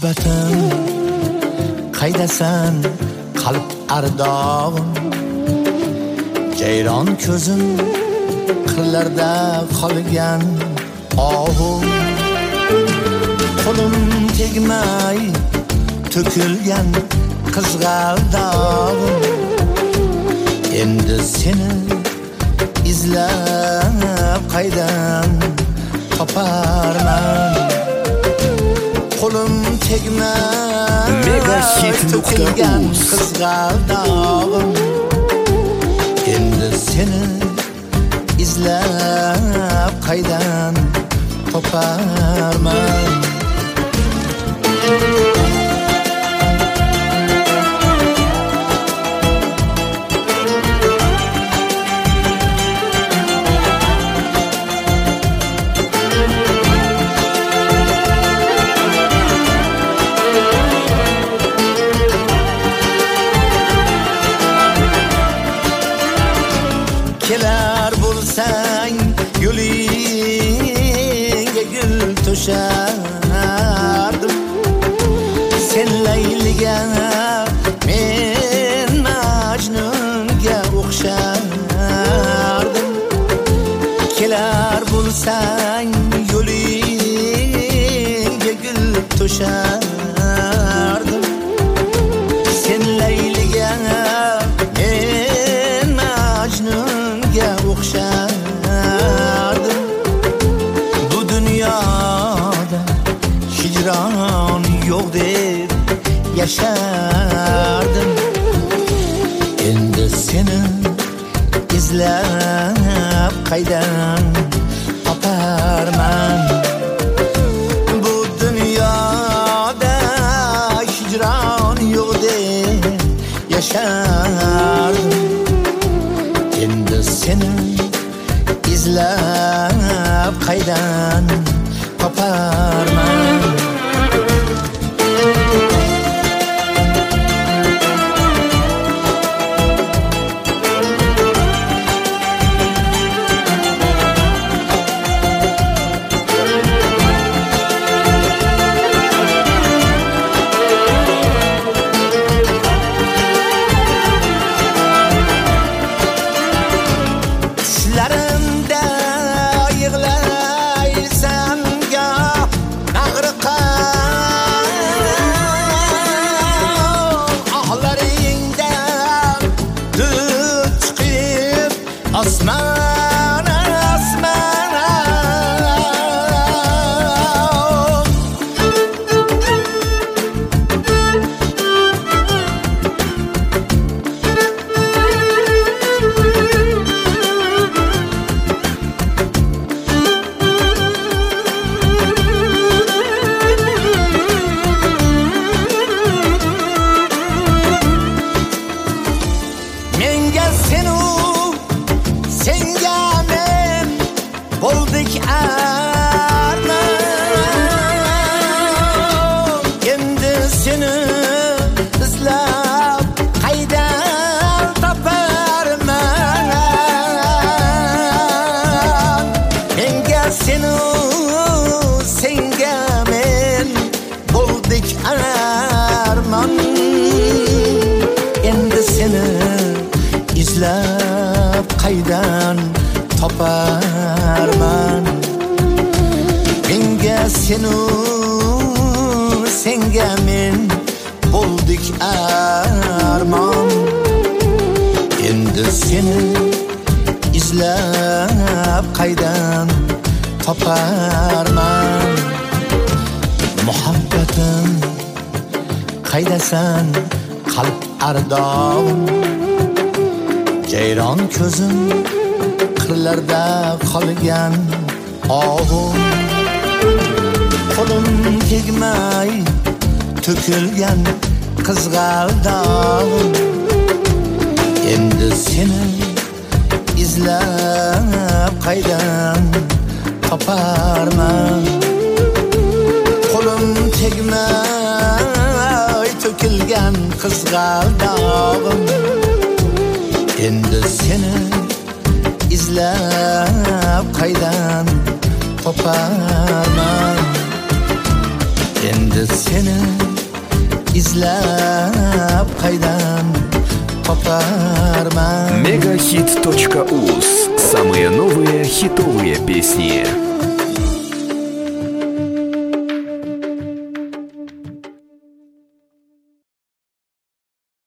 muhabbatim qaydasan qalb ardog'im jayron ko'zim qirlarda qolgan ohim qo'lim tegmay to'kilgan qizg'aldog'im endi seni izlab qaydan toparman qo'lim tegmay to'kilgan qizg'aldog'im endi seni izlab qaydan toparman kelar bo'lsang yo'lingga gul to'shardim sen layliga men majnunga o'xshardim kelar bo'lsang yo'lingga gul to'shardim sen layliga men majnunga o'xshardim bu dunyoda hijron yo'q deb yashardim endi seni izlab qaydan toparman bu dunyoda hijron yo'q deb yashardim endi seni izlab qaydan toparman Osman, osman menga senu senga men bo'ldik armon endi seni izlab qaydan toparman menga seni senga men bo'ldik armon endi seni izlab qaydan toparman menga seni senga men bo'ldik armon endi seni izlab qaydan toparman muhabbatim qaydasan qalb ardog'im jayron ko'zim qirlarda qolgan ohim qo'lim tegmay to'kilgan qizg'aldog'im endi seni izlab qaydan toparman qo'lim tegmay to'kilgan qizg'aldog'im endi seni izlab qaydan toparman endi seni izlab qaydan toparman. Megahit.uz. Самые новые хитовые песни.